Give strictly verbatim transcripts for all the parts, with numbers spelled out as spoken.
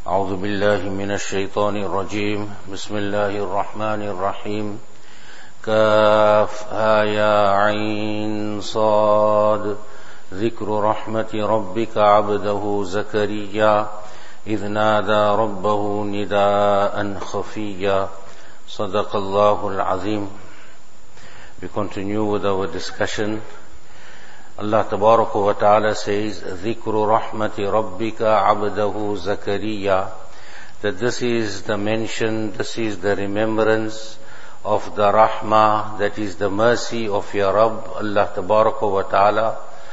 أعوذ بالله من الشيطان الرجيم بسم الله الرحمن الرحيم كافها يا عين صاد ذكر رحمة ربك عبده زكريا إذ نادى ربه نداء خفيا صدق الله العظيم. We continue with our discussion. Allah Tabaraka wa Ta'ala says, ذِكْرُ رَحْمَةِ رَبِّكَ عَبْدَهُ زَكَرِيَّا, that this is the mention, this is the remembrance of the rahmah, that is the mercy of your Rabb, Allah Tabaraka wa Ta'ala,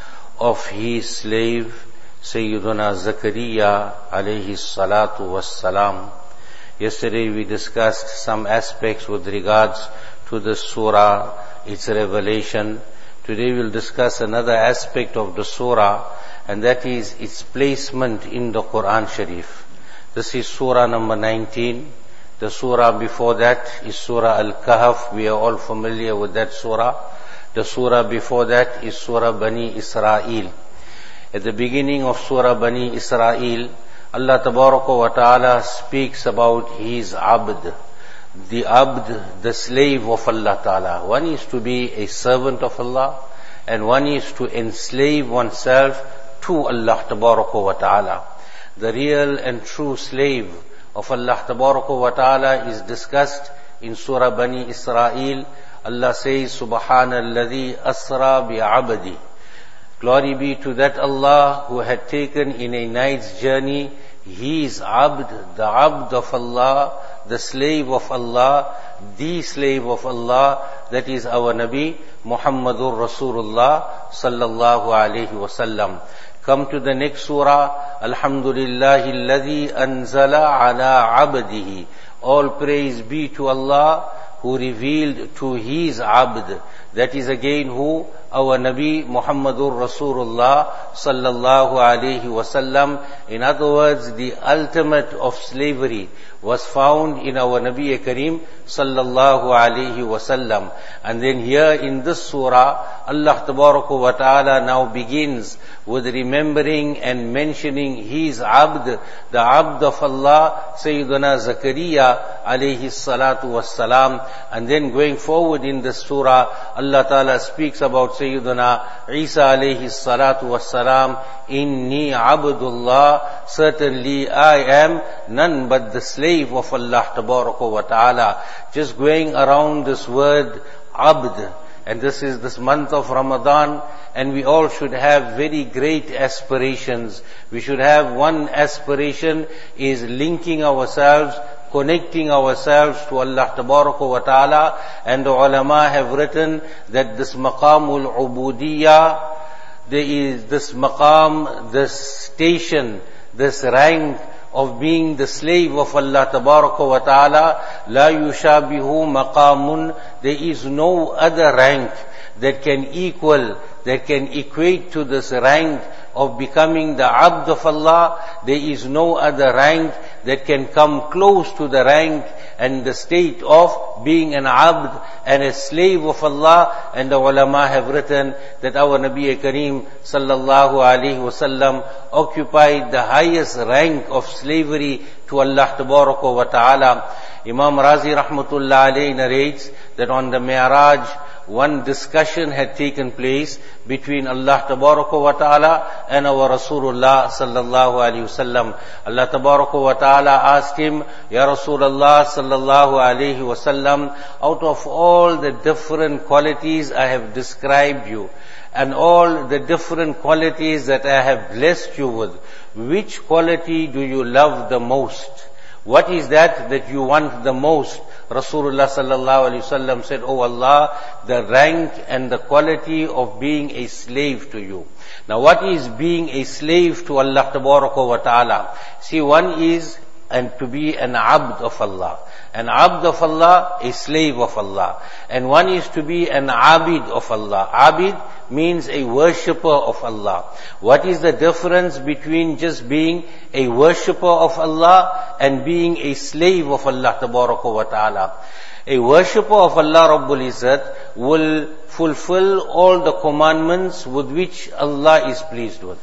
of his slave, Sayyiduna Zakaria alayhi salatu wassalam. Yesterday we discussed some aspects with regards to the surah, its revelation. Today we'll discuss another aspect of the surah, and that is its placement in the Quran Sharif. This is surah number nineteen. The surah before that is surah Al-Kahf. We are all familiar with that surah. The surah before that is surah Bani Israel. At the beginning of surah Bani Israel, Allah Tabaraka wa Ta'ala speaks about his abd. The abd, the slave of Allah Ta'ala. One is to be a servant of Allah, and one is to enslave oneself to Allah Tabaraka wa Ta'ala. The real and true slave of Allah Tabaraka wa Ta'ala is discussed in Surah Bani Israel. Allah says, Subhanalladhi asra bi'abdi. Glory be to that Allah who had taken in a night's journey his abd, the abd of Allah, the slave of Allah, the slave of Allah, that is our Nabi, Muhammadur Rasulullah sallallahu alayhi wasallam. Come to the next surah, Alhamdulillahi alladhi anzala ala abdihi. All praise be to Allah who revealed to his abd. That is again who? Our Nabi Muhammadur Rasulullah sallallahu alayhi wasallam. In other words, the ultimate of slavery was found in our Nabi Kareem sallallahu alayhi wasallam. And then here in this surah, Allah Tabaraka wa Ta'ala now begins with remembering and mentioning his abd, the abd of Allah, Sayyiduna Zakaria alayhi salatu wassalam. And then going forward in this surah, Allah Ta'ala speaks about Sayyiduna Isa alayhi salatu wassalam. Inni abdullah, certainly I am none but the slave of Allah Tabaraka wa Ta'ala. Just going around this word abd, and this is this month of Ramadan, and we all should have very great aspirations. We should have one aspiration is linking ourselves, connecting ourselves to Allah Tabaraka wa Ta'ala. And the ulama have written that this maqamul ubudiyya, there is this maqam, this station, this rank of being the slave of Allah Tabaraka wa Ta'ala, la yushabihu maqamun, there is no other rank that can equal, that can equate to this rank of becoming the abd of Allah. There is no other rank that can come close to the rank and the state of being an abd and a slave of Allah. And the ulama have written that our Nabi Kareem sallallahu alaihi wasallam occupied the highest rank of slavery to Allah Tabaraka wa Ta'ala. Imam Razi rahmatullah alayhi narrates that on the Mi'raj, one discussion had taken place between Allah Tabaraka wa Ta'ala and our Rasulullah sallallahu alayhi wasallam. Allah Tabaraka wa Ta'ala asked him, Ya Rasulullah sallallahu alayhi wasallam, out of all the different qualities I have described you, and all the different qualities that I have blessed you with, which quality do you love the most? What is that that you want the most? Rasulullah sallallahu alaihi wasallam said, Oh Allah, the rank and the quality of being a slave to you. Now what is being a slave to Allah Tabaraka wa Ta'ala? See, one is and to be an abd of Allah. An abd of Allah, a slave of Allah. And one is to be an abid of Allah. Abid means a worshipper of Allah. What is the difference between just being a worshipper of Allah and being a slave of Allah Tabaraka wa Ta'ala? A worshipper of Allah Rabbul Izzat will fulfill all the commandments with which Allah is pleased with.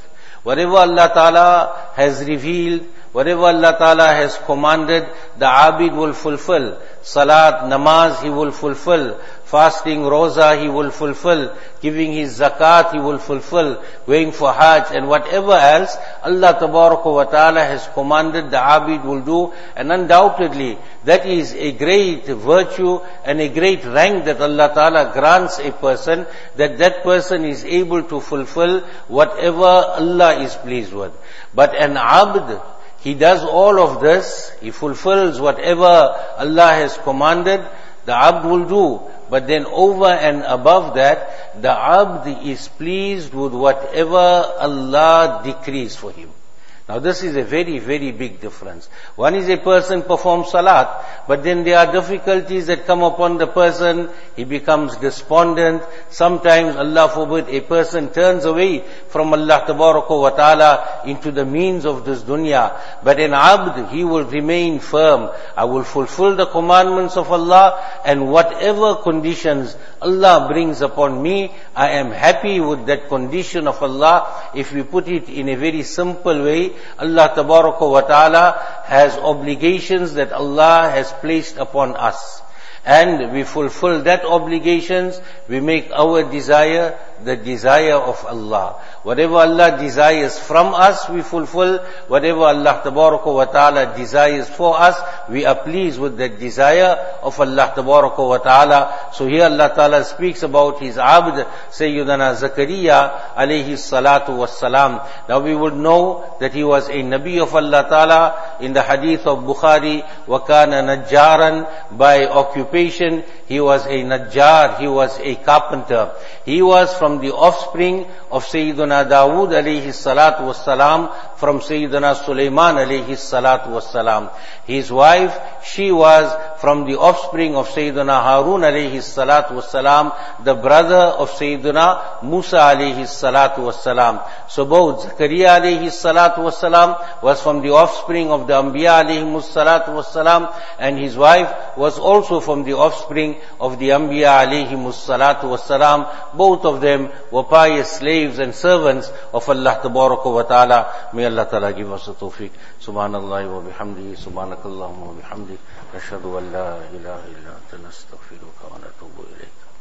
Whatever Allah Ta'ala has revealed, whatever Allah Ta'ala has commanded, the abid will fulfill. Salat, namaz, he will fulfill. Fasting, roza, he will fulfill. Giving his zakat, he will fulfill. Going for hajj and whatever else Allah Tabaraka wa Ta'ala has commanded, the abid will do. And undoubtedly, that is a great virtue and a great rank that Allah Ta'ala grants a person, that that person is able to fulfill whatever Allah is pleased with. But an abd, he does all of this, he fulfills whatever Allah has commanded, the abd will do. But then over and above that, the abd is pleased with whatever Allah decrees for him. Now this is a very, very big difference. One is a person performs salat, but then there are difficulties that come upon the person. He becomes despondent. Sometimes, Allah forbid, a person turns away from Allah Tabaraka wa Ta'ala into the means of this dunya. But an abd, he will remain firm. I will fulfill the commandments of Allah, and whatever conditions Allah brings upon me, I am happy with that condition of Allah. If we put it in a very simple way, Allah Tabaraka wa Ta'ala has obligations that Allah has placed upon us. And we fulfill that obligations, we make our desire the desire of Allah. Whatever Allah desires from us, we fulfill. Whatever Allah Tabaraka wa Ta'ala desires for us, we are pleased with that desire of Allah Tabaraka wa Ta'ala. So here Allah Ta'ala speaks about His abd, Sayyidina Zakaria alayhi salatu wassalam. Now we would know that he was a Nabi of Allah Ta'ala. In the hadith of Bukhari, وَكَانَ نَجَّارًا, by occupation, he was a Najjar, he was a carpenter. He was from the offspring of Sayyidina Dawood alayhi salatu wassalam, from Sayyidina Sulaiman alayhi salatu wassalam. His wife, she was from the offspring of Sayyidina Harun alayhi salatu wassalam, the brother of Sayyidina Musa alayhi salatu wassalam. So both Zakaria alayhi salatu wassalam was from the offspring of the Anbiya alayhi salatu wassalam, and his wife was also from the offspring of the Anbiya alayhi salatu wassalam. Both of them were pious slaves and servants of Allah Tabaraka wa Ta'ala. May Allah Ta'ala give us the tawfiq. Subhanallah wa bihamdihi, subhanakallahumma wa bihamdihi, nashhadu an la ilaha illa anta nastaghfiruka wa natubu ilayk.